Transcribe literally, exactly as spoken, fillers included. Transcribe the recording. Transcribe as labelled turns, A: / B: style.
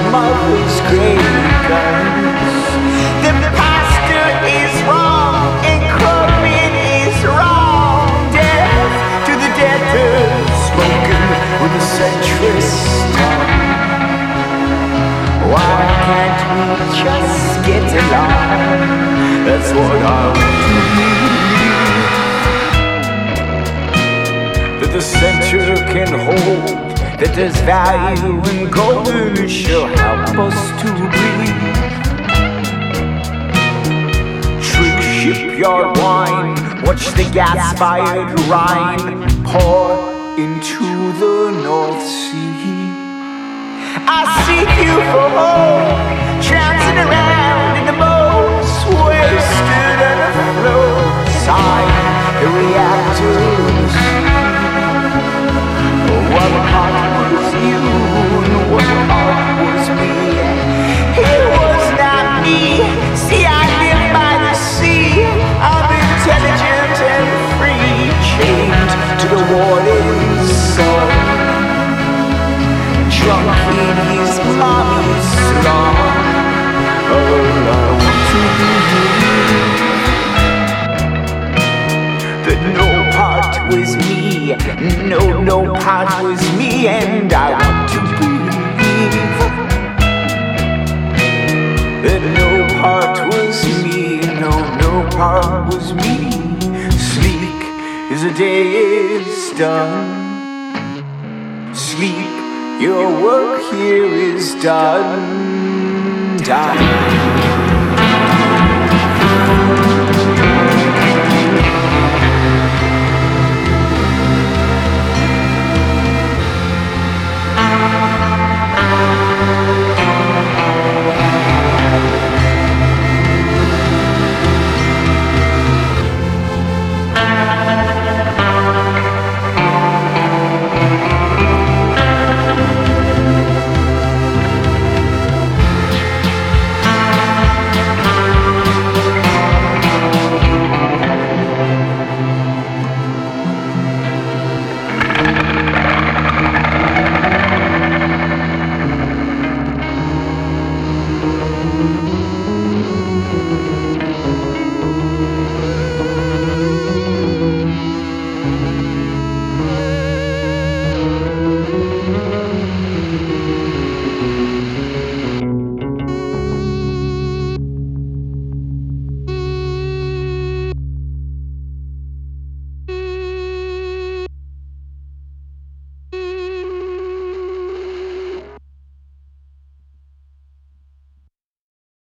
A: mother's great guns. The pastor is wrong and Corbin is wrong. Death to the debtors, spoken with a centrist tongue. Why can't we just get along? That's what I want to believe. That the center can hold, that there's value in gold and it shall help us to breathe. Trick shipyard wine, watch the gas-fired Rhine pour into the North Sea. I seek you for hope, trouncing around in the most wasted and afloat side the reactors. What part was you and what part was me? It was not me. See, I live by the sea. I'm intelligent and free, chained to the warden sun. Drunk in his mommy's slum. All I want to believe that no part was me, no, no part was me, and I want to believe that no part was me, no, no part was me. Sleep is the day is done. Sleep, your work here is done. Done.